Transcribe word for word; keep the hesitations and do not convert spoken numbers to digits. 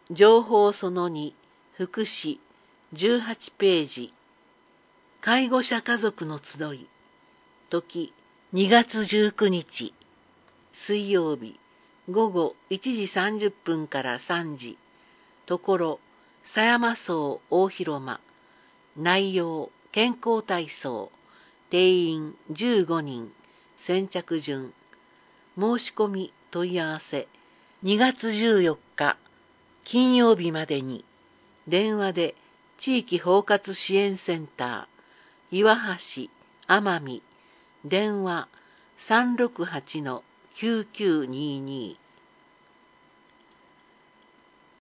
情報そのに、福祉、じゅうはちページ。介護者家族の集い。時、にがつじゅうくにち。水曜日、午後いちじさんじゅっぷんからさんじ。ところ、狭山荘大広間。内容、健康体操。定員じゅうごにん。先着順。申し込み問い合わせ。にがつじゅうよっか、金曜日までに。電話で地域包括支援センター、岩橋、奄美。電話さんろくはちのきゅうきゅうにーにー。